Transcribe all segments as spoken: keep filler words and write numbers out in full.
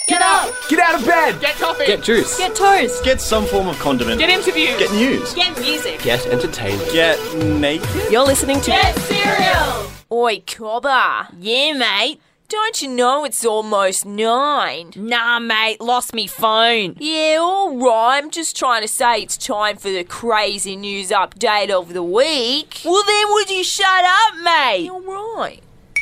Get up! Get out of bed! Get coffee! Get juice. Get toast. Get some form of condiment. Get interviewed! Get news. Get music. Get entertained. Get naked. You're listening to Get cereal. Oi, Cobber. Yeah, mate. Don't you know it's almost nine? Nah, mate, lost me phone. Yeah, all right. I'm just trying to say it's time for the crazy news update of the week. Well, then would you shut up, mate? All right.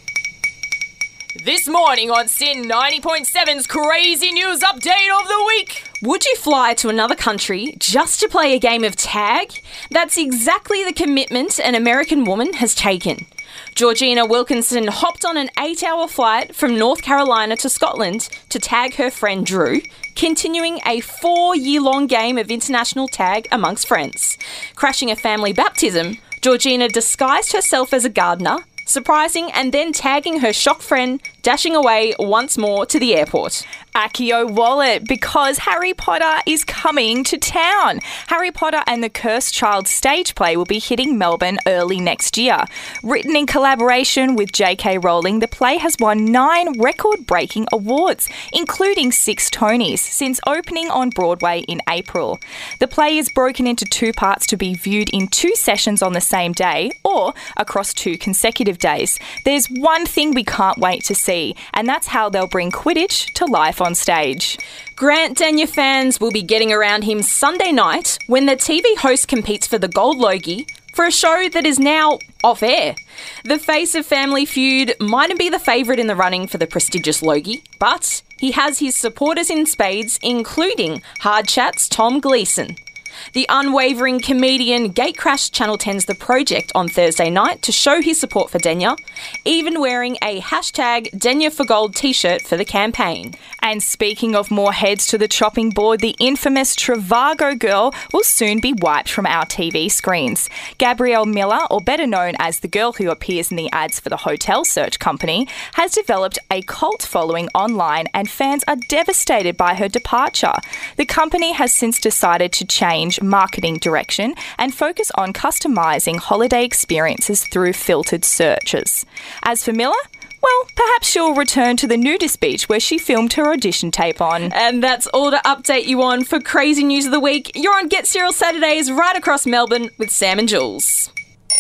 This morning on Sin ninety point seven's crazy news update of the week. Would you fly to another country just to play a game of tag? That's exactly the commitment an American woman has taken. Georgina Wilkinson hopped on an eight-hour flight from North Carolina to Scotland to tag her friend Drew, continuing a four-year-long game of international tag amongst friends. Crashing a family baptism, Georgina disguised herself as a gardener, surprising and then tagging her shocked friend, dashing away once more to the airport. Accio Wallet, because Harry Potter is coming to town. Harry Potter and the Cursed Child stage play will be hitting Melbourne early next year. Written in collaboration with J K Rowling, the play has won nine record-breaking awards, including six Tonys, since opening on Broadway in April. The play is broken into two parts to be viewed in two sessions on the same day or across two consecutive days. There's one thing we can't wait to see, and that's how they'll bring Quidditch to life on stage. Grant Denyer fans will be getting around him Sunday night when the T V host competes for the Gold Logie for a show that is now off air. The face of Family Feud mightn't be the favourite in the running for the prestigious Logie, but he has his supporters in spades, including Hard Chat's Tom Gleeson. The unwavering comedian gatecrashed Channel ten's The Project on Thursday night to show his support for Denyer, even wearing a hashtag Denyer for Gold t-shirt for the campaign. And speaking of more heads to the chopping board, the infamous Trivago girl will soon be wiped from our T V screens. Gabrielle Miller, or better known as the girl who appears in the ads for the hotel search company, has developed a cult following online and fans are devastated by her departure. The company has since decided to change marketing direction and focus on customising holiday experiences through filtered searches. As for Miller, well, perhaps she'll return to the nudist beach where she filmed her audition tape on. And that's all to update you on for Crazy News of the Week. You're on Get Cereal Saturdays right across Melbourne with Sam and Jules.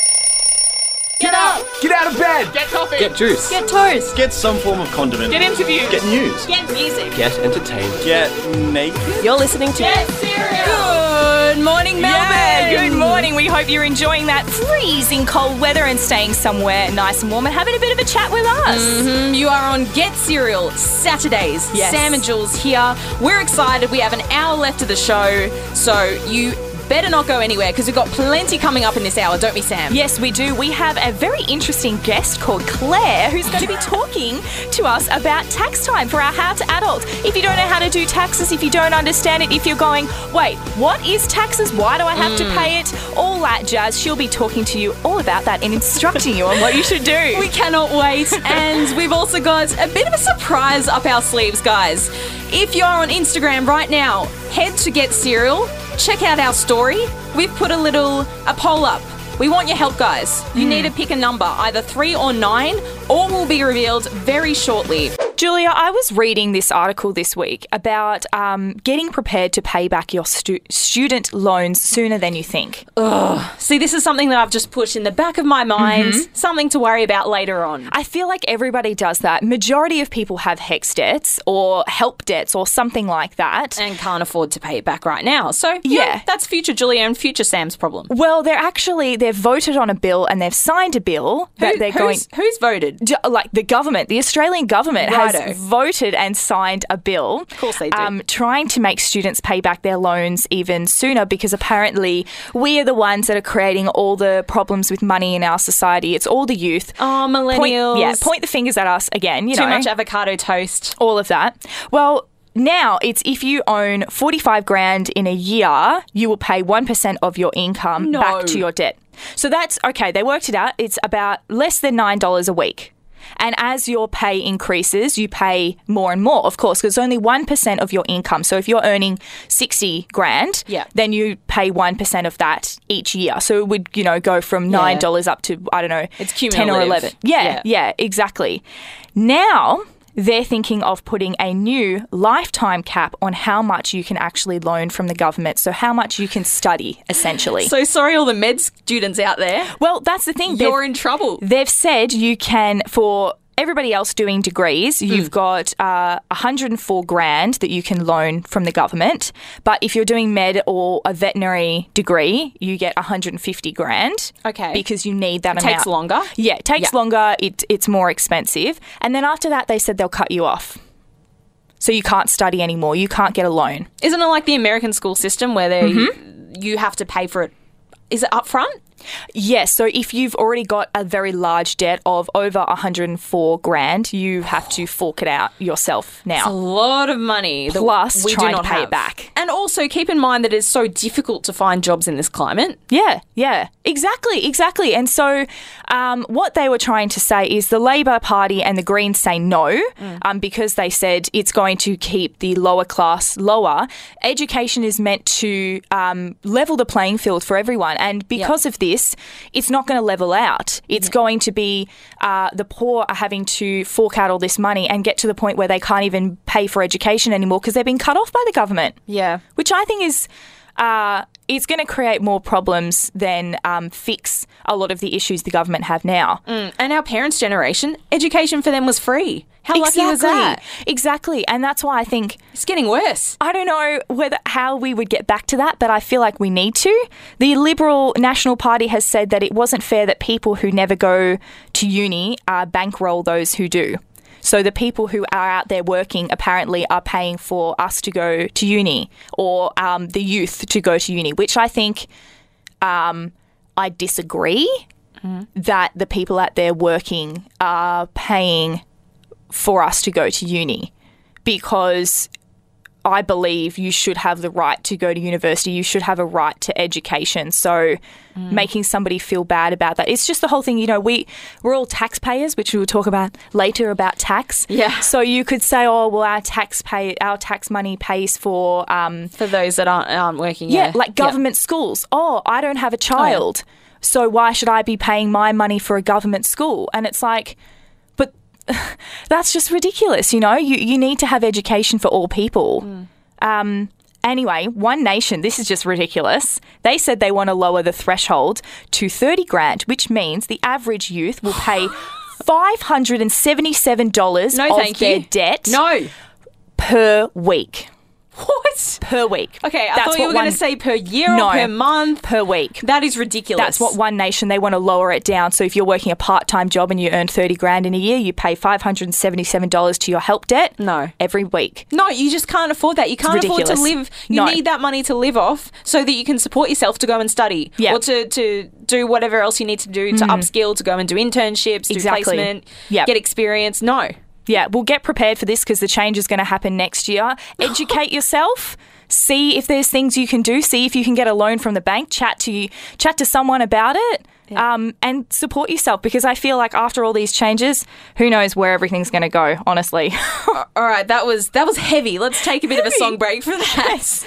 Get up! Get out of bed! Get coffee! Get juice. Get toast. Get some form of condiment. Get interviewed! Get news. Get music. Get entertained. Get naked. You're listening to Get cereal. Good morning, Melbourne. Yay. Good morning. We hope you're enjoying that freezing cold weather and staying somewhere nice and warm and having a bit of a chat with us. Mm-hmm. You are on Get Cereal Saturdays. Yes. Sam and Jules here. We're excited. We have an hour left of the show, so you better not go anywhere because we've got plenty coming up in this hour, don't we, Sam? Yes, we do. We have a very interesting guest called Claire who's going to be talking to us about tax time for our How to Adult. If you don't know how to do taxes, if you don't understand it, if you're going, wait, what is taxes? Why do I have mm. to pay it? All that jazz. She'll be talking to you all about that and instructing you on what you should do. We cannot wait. And we've also got a bit of a surprise up our sleeves, guys. If you're on Instagram right now, head to Get Cereal. Check out our story. We've put a little a poll up. We want your help, guys. You mm. need to pick a number, either three or nine. All will be revealed very shortly. Julia, I was reading this article this week about um, getting prepared to pay back your stu- student loans sooner than you think. Ugh. See, this is something that I've just put in the back of my mind, mm-hmm. something to worry about later on. I feel like everybody does that. Majority of people have HECS debts or help debts or something like that. And can't afford to pay it back right now. So, yeah, yeah. that's future Julia and future Sam's problem. Well, they're actually, they've voted on a bill and they've signed a bill that Who, they're who's, going... Who's voted? Like the government, the Australian government Righto. has voted and signed a bill. Of course they do. Um, trying to make students pay back their loans even sooner because apparently we are the ones that are creating all the problems with money in our society. It's all the youth. Oh, millennials. Point, yeah, point the fingers at us again, you Too know. much avocado toast. All of that. Well, now it's if you own forty-five grand in a year, you will pay one percent of your income no. back to your debt. So that's, okay, they worked it out. It's about less than nine dollars a week. And as your pay increases, you pay more and more, of course, because it's only one percent of your income. So if you're earning sixty grand, yeah. then you pay one percent of that each year. So it would, you know, go from nine dollars yeah. up to, I don't know, it's ten or eleven. Yeah, yeah, yeah, exactly. Now, they're thinking of putting a new lifetime cap on how much you can actually loan from the government. So how much you can study, essentially. So sorry, all the med students out there. Well, that's the thing. You're They've- in trouble. They've said you can, for everybody else doing degrees, you've got uh, one hundred four grand that you can loan from the government. But if you're doing med or a veterinary degree, you get one hundred fifty grand. Okay. Because you need that It amount. takes longer. Yeah, it takes Yeah. longer. It, it's more expensive. And then after that, they said they'll cut you off. So you can't study anymore. You can't get a loan. Isn't it like the American school system where they Mm-hmm. you have to pay for it? Is it upfront? Yes, so if you've already got a very large debt of over one hundred four grand, you have to fork it out yourself A now. lot of money. that Plus we do trying to not pay it have. back. And also keep in mind that it's so difficult to find jobs in this climate. Yeah, yeah, exactly, exactly. And so um, what they were trying to say is the Labor Party and the Greens say no um, because they said it's going to keep the lower class lower. Education is meant to um, level the playing field for everyone. And because of this, it's not going to level out. It's going to be uh, the poor are having to fork out all this money and get to the point where they can't even pay for education anymore because they've been cut off by the government. Yeah. Which I think is uh, it's going to create more problems than um, fix a lot of the issues the government have now. And our parents' generation, education for them was free. How lucky was that? Exactly. And that's why I think It's getting worse. I don't know whether how we would get back to that, but I feel like we need to. The Liberal National Party has said that it wasn't fair that people who never go to uni uh, bankroll those who do. So the people who are out there working apparently are paying for us to go to uni or um, the youth to go to uni, which I think um, I disagree that the people out there working are paying for us to go to uni because I believe you should have the right to go to university. You should have a right to education. So making somebody feel bad about that. It's just the whole thing, you know, we, we're all taxpayers, which we will talk about later about tax. Yeah. So you could say, oh, well, our tax pay, our tax money pays for... Um, For those that aren't, aren't working. yeah, Yeah, like government schools. Oh, I don't have a child. So why should I be paying my money for a government school? And it's like... But that's just ridiculous, you know? You you need to have education for all people. Um, anyway, One Nation, this is just ridiculous. They said they want to lower the threshold to thirty grand, which means the average youth will pay five hundred seventy-seven dollars No, of thank their you. debt No. per week. What? Per week. Okay, I That's thought you what were going one- to say per year No. or per month. Per week. That is ridiculous. That's what One Nation, they want to lower it down. So if you're working a part-time job and you earn thirty grand in a year, you pay five hundred seventy-seven dollars to your help debt No. every week. No, you just can't afford that. You can't afford to ridiculous. live. You No. need that money to live off so that you can support yourself to go and study. Yeah. Or to, to do whatever else you need to do to upskill, to go and do internships, do Exactly. placement, Yep. get experience. No. Yeah, well, get prepared for this because the change is going to happen next year. Educate yourself. See if there's things you can do. See if you can get a loan from the bank. Chat to chat to someone about it, um, and support yourself. Because I feel like after all these changes, who knows where everything's going to go? Honestly. All right, that was that was heavy. Let's take a bit of a Heavy. song break for that.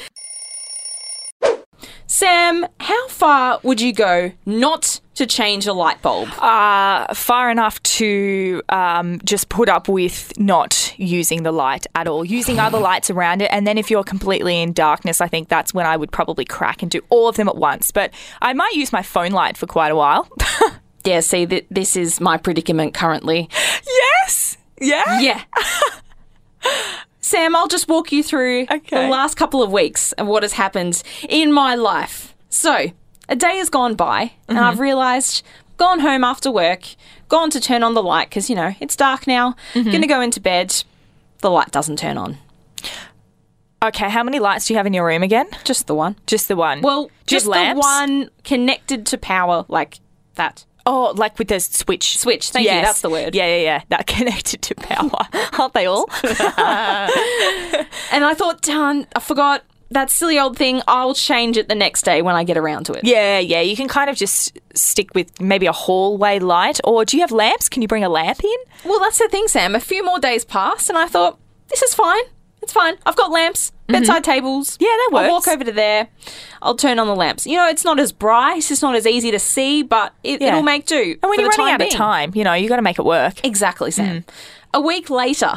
Sam, how far would you go not to change a light bulb? Uh, far enough to um, just put up with not using the light at all, using other lights around it. And then if you're completely in darkness, I think that's when I would probably crack and do all of them at once. But I might use my phone light for quite a while. Yeah, see, th- this is my predicament currently. Yes. Yeah. Yeah. Sam, I'll just walk you through Okay. the last couple of weeks of what has happened in my life. So, a day has gone by, and I've realised, gone home after work, gone to turn on the light because, you know, it's dark now, going to go into bed. The light doesn't turn on. Okay. How many lights do you have in your room again? Just the one. Just the one. Well, Do you just have the lamps? one connected to power like that. Oh, like with the switch. Switch, thank you, that's the word. Yeah, yeah, yeah. That connected to power. Aren't they all? And I thought, darn, I forgot that silly old thing. I'll change it the next day when I get around to it. Yeah, yeah. You can kind of just stick with maybe a hallway light. Or do you have lamps? Can you bring a lamp in? Well, that's the thing, Sam. A few more days passed, and I thought, this is fine. It's fine. I've got lamps, bedside tables. Yeah, that I'll walk works. over to there. I'll turn on the lamps. You know, it's not as bright. It's not as easy to see, but it, Yeah. it'll make do. And when for you're the running time out being. of time, you know, you got to make it work. Exactly, Sam. A week later,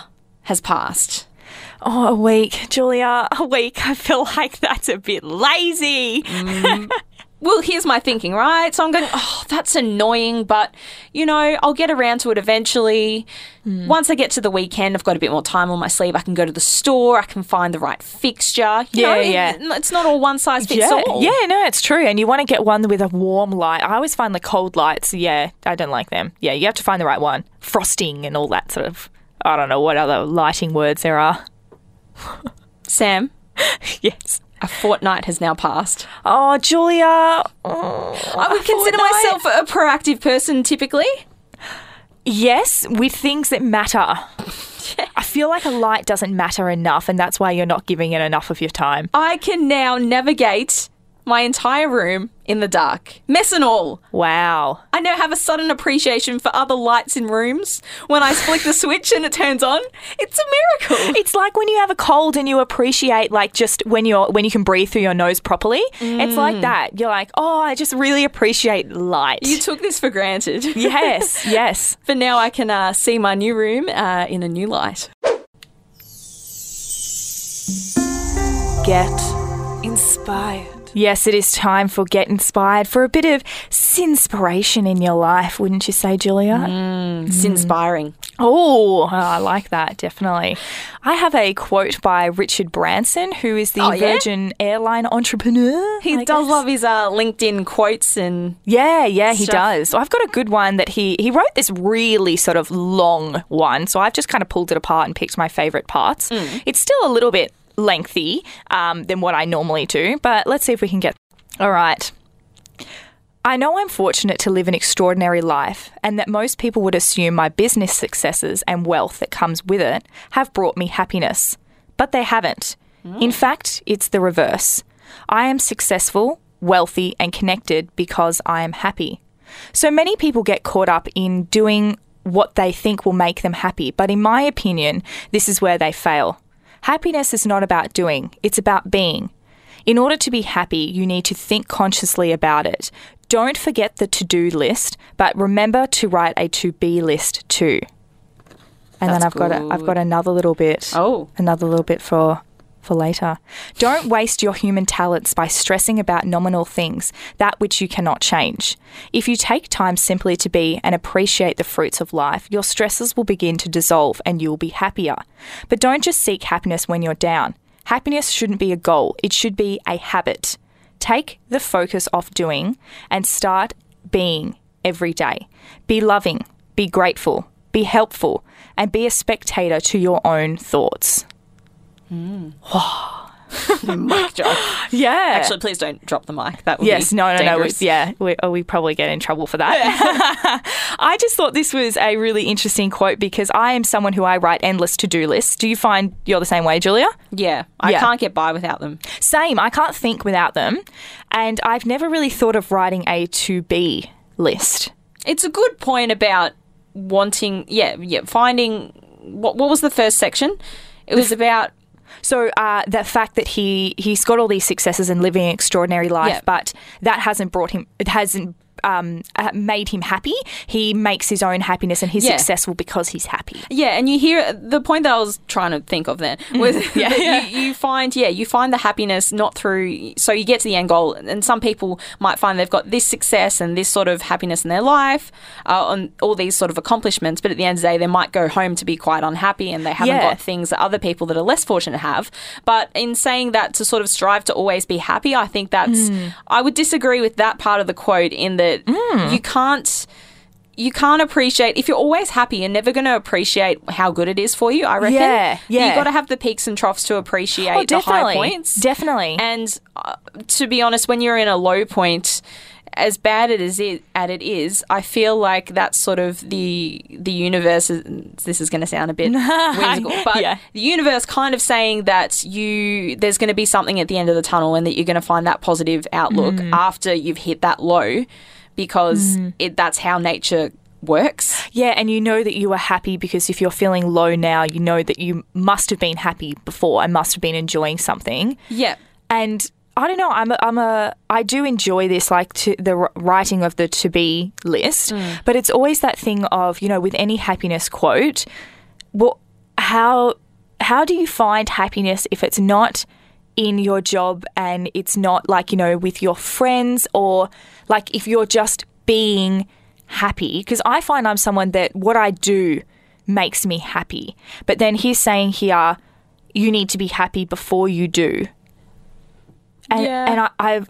has passed. Oh, a week, Julia, a week. I feel like that's a bit lazy. Mm. Well, here's my thinking, right? So I'm going, oh, that's annoying, but, you know, I'll get around to it eventually. Mm. Once I get to the weekend, I've got a bit more time on my sleeve. I can go to the store. I can find the right fixture. You yeah, know, yeah. It, it's not all one size fits yeah. all. Yeah, no, it's true. And you want to get one with a warm light. I always find the cold lights, yeah, I don't like them. Yeah, you have to find the right one. Frosting and all that sort of, I don't know what other lighting words there are. Sam? Yes. A fortnight has now passed. Oh, Julia. Oh, I would consider fortnight. myself a proactive person typically. Yes, with things that matter. I feel like a light doesn't matter enough, and that's why you're not giving it enough of your time. I can now navigate my entire room in the dark. Mess and all. Wow. I now have a sudden appreciation for other lights in rooms. When I flick the switch and it turns on, it's a miracle. It's like when you have a cold and you appreciate, like, just when you're when you can breathe through your nose properly. Mm. It's like that. You're like, oh, I just really appreciate light. You took this for granted. Yes, yes. But now I can uh, see my new room uh, in a new light. Get inspired. Yes, it is time for Get Inspired, for a bit of sinspiration in your life, wouldn't you say, Julia? Mm, sinspiring. Oh, I like that, definitely. I have a quote by Richard Branson, who is the oh, yeah? Virgin airline entrepreneur. He I does guess. love his uh, LinkedIn quotes and Yeah, yeah, he stuff. does. So I've got a good one that he, he wrote this really sort of long one, so I've just kind of pulled it apart and picked my favourite parts. Mm. It's still a little bit lengthy um, than what I normally do, but let's see if we can get... All right. I know I'm fortunate to live an extraordinary life and that most people would assume my business successes and wealth that comes with it have brought me happiness, but they haven't. Mm. In fact, it's the reverse. I am successful, wealthy and connected because I am happy. So many people get caught up in doing what they think will make them happy, but in my opinion, this is where they fail. Happiness is not about doing, it's about being. In order to be happy, you need to think consciously about it. Don't forget the to-do list, but remember to write a to-be list too. And That's then I've good. got a, I've got another little bit. Oh. Another little bit for for later. Don't waste your human talents by stressing about nominal things, that which you cannot change. If you take time simply to be and appreciate the fruits of life, your stresses will begin to dissolve and you will be happier. But don't just seek happiness when you're down. Happiness shouldn't be a goal. It should be a habit. Take the focus off doing and start being every day. Be loving, be grateful, be helpful, and be a spectator to your own thoughts. Mm. Mic drop. Yeah. Actually, please don't drop the mic. That would yes, be no, no, dangerous. no. We, yeah, we, oh, we probably get in trouble for that. I just thought this was a really interesting quote because I am someone who I write endless to-do lists. Do you find you're the same way, Julia? Yeah, I Yeah. can't get by without them. Same. I can't think without them. And I've never really thought of writing a to-be list. It's a good point about wanting, yeah, yeah, finding, what, what was the first section? It was about... So uh, the fact that he, he's got all these successes and living an extraordinary life, Yeah. but that hasn't brought him, it hasn't um, uh, made him happy. He makes his own happiness and he's Yeah. successful because he's happy. Yeah, and you hear the point that I was trying to think of then was Yeah, that yeah. You, you find, yeah, you find the happiness not through, so you get to the end goal, and some people might find they've got this success and this sort of happiness in their life, uh, on all these sort of accomplishments, but at the end of the day, they might go home to be quite unhappy and they haven't Yeah. got things that other people that are less fortunate have. But in saying that to sort of strive to always be happy, I think that's, Mm. I would disagree with that part of the quote in that you can't you can't appreciate, if you're always happy, you're never going to appreciate how good it is for you, I reckon. Yeah, yeah. You've got to have the peaks and troughs to appreciate Oh, the high definitely. points. Definitely. And uh, to be honest, when you're in a low point, as bad as it, as it is, I feel like that's sort of the the universe, is, this is going to sound a bit whimsical, but Yeah. the universe kind of saying that you there's going to be something at the end of the tunnel and that you're going to find that positive outlook Mm. after you've hit that low, because it, that's how nature works. Yeah, and you know that you are happy because if you're feeling low now, you know that you must have been happy before and must have been enjoying something. Yeah. And I don't know, I'm a, I'm a, I do enjoy this, like to, the r- writing of the to be list, but it's always that thing of, you know, with any happiness quote, well, how how do you find happiness if it's not in your job and it's not like, you know, with your friends, or like if you're just being happy? Because I find I'm someone that what I do makes me happy. But then he's saying here, you need to be happy before you do. And, Yeah. and I, I've,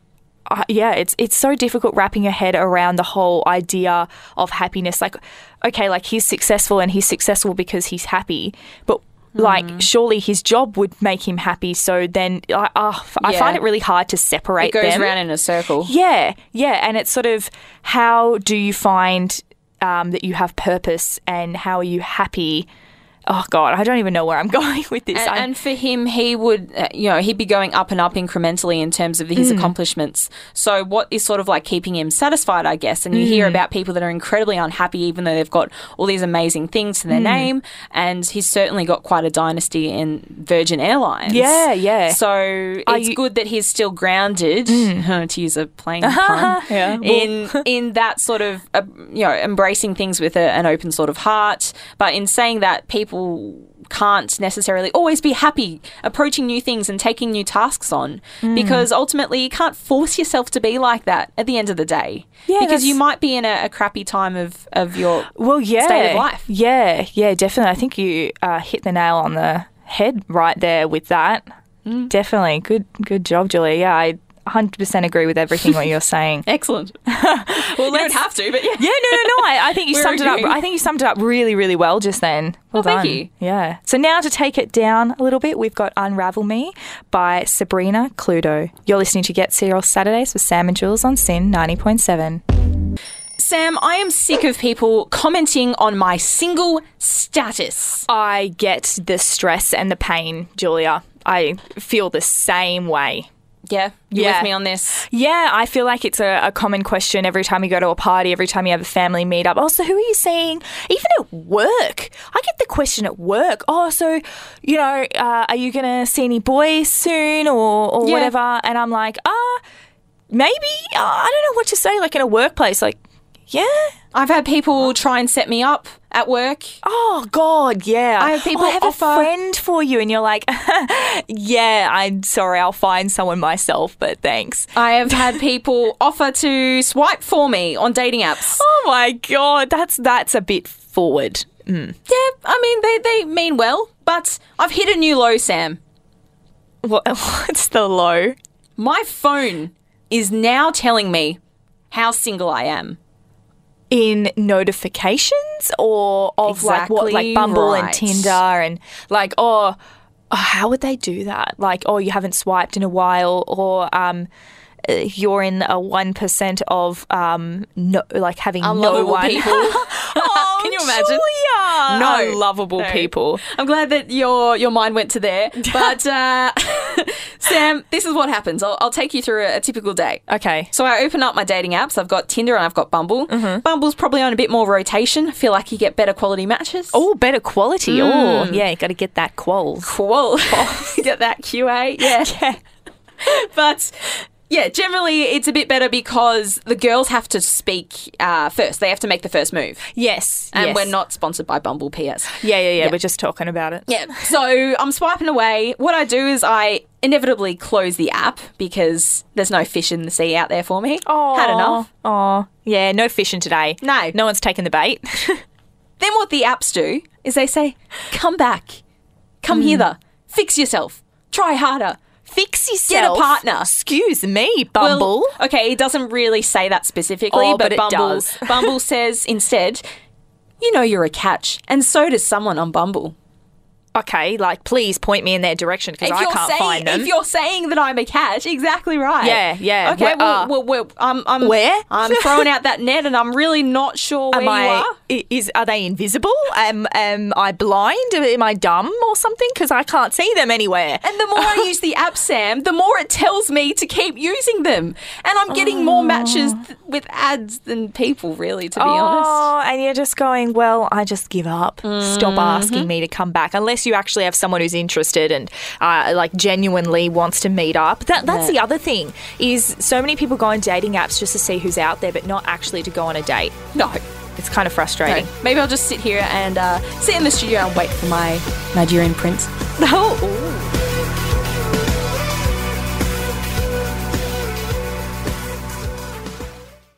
I, yeah, it's it's so difficult wrapping your head around the whole idea of happiness. Like, okay, like he's successful and he's successful because he's happy, but like surely his job would make him happy. So then I, uh, I Yeah. find it really hard to separate It goes them. around in a circle. Yeah, yeah, and it's sort of how do you find um, that you have purpose, and how are you happy? Oh God, I don't even know where I'm going with this. And, I- and for him, he would, uh, you know, he'd be going up and up incrementally in terms of his accomplishments. So what is sort of like keeping him satisfied, I guess? And you hear about people that are incredibly unhappy, even though they've got all these amazing things to their name. And he's certainly got quite a dynasty in Virgin Airlines. Yeah, yeah. So Are it's you- good that he's still grounded, to use a plain pun, Yeah. in in that sort of, uh, you know, embracing things with a, an open sort of heart. But in saying that, people can't necessarily always be happy approaching new things and taking new tasks on, Mm. because ultimately you can't force yourself to be like that at the end of the day. Yeah, because that's- you might be in a, a crappy time of, of your well, yeah, state of life. Yeah, yeah, definitely. I think you uh, hit the nail on the head right there with that. Mm. Definitely, good, good job, Julia. Yeah, I one hundred percent agree with everything what you're saying. Excellent. well, you don't have to, but yeah. Yeah, no, no, no. I, I think you We're summed it up. agreeing. I think you summed it up really, really well just then. Well, Well, thank done. you. Yeah. So now to take it down a little bit, we've got Unravel Me by Sabrina Cluedo. You're listening to Get Serial Saturdays with Sam and Jules on Sin ninety point seven. Sam, I am sick of people commenting on my single status. I get the stress and the pain, Julia. I feel the same way. Yeah? You Yeah. with me on this? Yeah, I feel like it's a, a common question every time you go to a party, every time you have a family meetup. Oh, so who are you seeing? Even at work. I get the question at work. Oh, so, you know, uh, are you going to see any boys soon or, or Yeah. whatever? And I'm like, ah, maybe. Uh, I don't know what to say, like in a workplace. Like, yeah. I've had people try and set me up at work. Oh, God, yeah. I have people Oh, I have offer- a friend for you. And you're like, yeah, I'm sorry, I'll find someone myself, but thanks. I have had people offer to swipe for me on dating apps. Oh, my God, that's that's a bit forward. Mm. Yeah, I mean, they, they mean well, but I've hit a new low, Sam. What, what's the low? My phone is now telling me how single I am. In notifications or of like what, like Exactly Bumble and right. Tinder and like, oh, oh, how would they do that? Like, oh, you haven't swiped in a while, or um, uh, you're in a one percent of um, no, like having no Unlovable one. people. Oh, Can you imagine? Julia! No. Unlovable No. people. I'm glad that your your mind went to there. But, uh, Sam, this is what happens. I'll, I'll take you through a, a typical day. Okay. So I open up my dating apps. I've got Tinder and I've got Bumble. Bumble's probably on a bit more rotation. I feel like you get better quality matches. Oh, better quality. Oh, yeah, you got to get that quals. Cool. Get that Q A. Yeah. Yeah. But yeah, generally it's a bit better because the girls have to speak uh, first. They have to make the first move. Yes. And yes. we're not sponsored by Bumble, P S. Yeah, yeah, yeah, Yeah. We're just talking about it. Yeah. So I'm swiping away. What I do is I inevitably close the app because there's no fish in the sea out there for me. Oh, Had enough. Oh, yeah, no fishing today. No. No one's taken the bait. Then what the apps do is they say, come back, come hither, fix yourself, try harder. Fix yourself. partner. Excuse me, Bumble. Well, okay, it doesn't really say that specifically, Oh, but, but it Bumble, does. Bumble says instead, you know you're a catch, and so does someone on Bumble. Okay, like please point me in their direction because If I you're can't saying, find them. If you're saying that I'm a catch, exactly right. Yeah, yeah. Okay, Where- well, uh, well, well I'm, I'm, where? I'm throwing out that net, and I'm really not sure where Am you I? are. i- Is are they invisible? Am am I blind? Am I dumb or something? Because I can't see them anywhere. And the more I use the app, Sam, the more it tells me to keep using them. And I'm getting more matches th- with ads than people, really, to be honest. Oh, and you're just going, well, I just give up. Stop Mm-hmm. asking me to come back. Unless you actually have someone who's interested and uh, like genuinely wants to meet up. That That's Yeah. the other thing is so many people go on dating apps just to see who's out there, but not actually to go on a date. No. It's kind of frustrating. No, maybe I'll just sit here and uh, sit in the studio and wait for my Nigerian prince. Oh,